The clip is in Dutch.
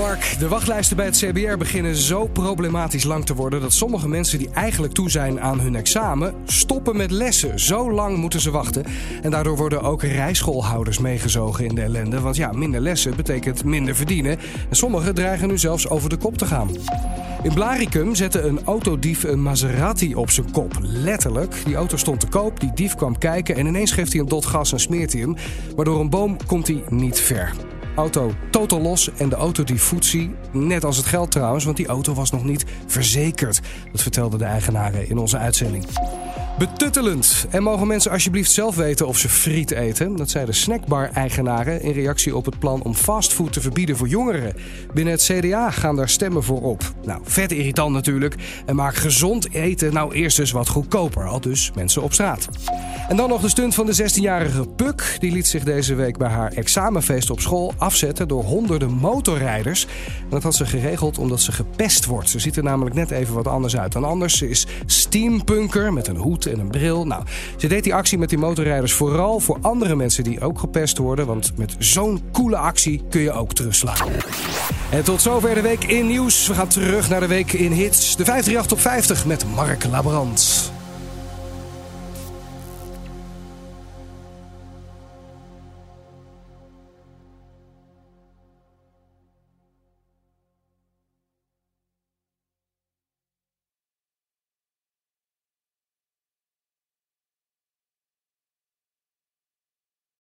Mark. De wachtlijsten bij het CBR beginnen zo problematisch lang te worden dat sommige mensen die eigenlijk toe zijn aan hun examen stoppen met lessen. Zo lang moeten ze wachten. En daardoor worden ook rijschoolhouders meegezogen in de ellende. Want ja, minder lessen betekent minder verdienen. En sommigen dreigen nu zelfs over de kop te gaan. In Blaricum zette een autodief een Maserati op zijn kop. Letterlijk. Die auto stond te koop, die dief kwam kijken en ineens geeft hij hem dot gas en smeert hij hem. Maar door een boom komt hij niet ver. Auto totaal los en de autodief voetzie. Net als het geld trouwens, want die auto was nog niet verzekerd. Dat vertelden de eigenaren in onze uitzending. Betuttelend. En mogen mensen alsjeblieft zelf weten of ze friet eten? Dat zeiden snackbar-eigenaren in reactie op het plan om fastfood te verbieden voor jongeren. Binnen het CDA gaan daar stemmen voor op. Nou, vet irritant natuurlijk. En maak gezond eten nou eerst eens wat goedkoper. Al dus mensen op straat. En dan nog de stunt van de 16-jarige Puk. Die liet zich deze week bij haar examenfeest op school afzetten door honderden motorrijders. En dat had ze geregeld omdat ze gepest wordt. Ze ziet er namelijk net even wat anders uit dan anders. Ze is steampunker met een hoed en een bril. Nou, ze deed die actie met die motorrijders vooral voor andere mensen die ook gepest worden. Want met zo'n coole actie kun je ook terugslaan. En tot zover de week in nieuws. We gaan terug naar de week in hits. De 538 Top 50 met Mark Labrand.